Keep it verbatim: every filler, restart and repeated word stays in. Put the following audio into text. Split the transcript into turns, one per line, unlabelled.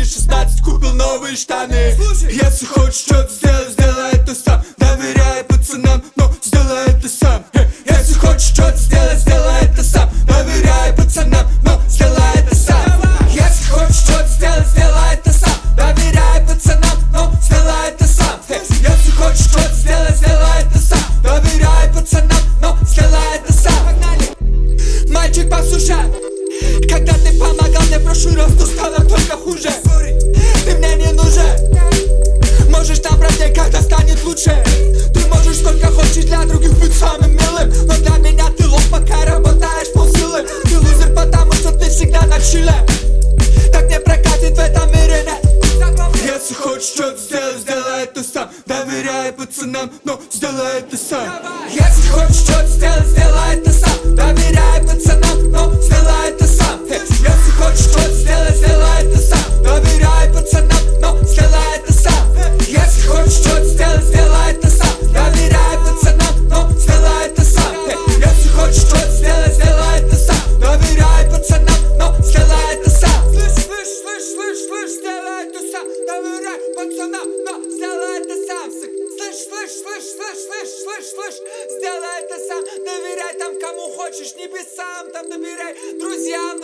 мне шестнадцать, купил новые штаны. Если хочешь что-то сделать, сделай это сам. Доверяй пацанам, но сделай это сам. Если хочешь что-то сделать, сделай это сам. Доверяй пацанам, но сделай это сам. Если хочешь что-то сделать, сделай это сам. Доверяй пацанам, но сделай это сам. Если хочешь что-то сделать, сделай это сам. Доверяй пацанам, но сделай это сам. Мальчик, послушай, когда ты помогал мне в прошлый раз, то стало только хуже. Ты мне не нужен. Можешь набрать мне, когда станет лучше. Ты можешь сколько хочешь для других быть самым милым, но для меня ты лох, пока работаешь полсилы. Ты лузер, потому что ты всегда на чиле. Так не прокатит в этом мире, нет. Если хочешь что-то сделать, сделай это сам. Доверяй пацанам, но сделай это сам. Если хочешь что-то сделать, сделай это сам. Доверяй пацанам, но сделай это сам. Если хочешь что-то сделать, сделай это сам. Доверяй пацанам, но сделай это сам. Если хочешь что-то сделать, сделай это сам. Доверяй пацанам, но сделай это сам. Если хочешь что-то сделать, сделай это сам. Доверяй пацанам, но сделай это сам. Слышь, слышь, слышь, слышь, слышь, сделай это сам. Доверяй пацанам, но сделай это сам. Слышь, слышь, слышь, слышь, слышь, слышь, слышь, сделай это сам. Доверяй там кому хочешь, небесам, там доверяй друзьям.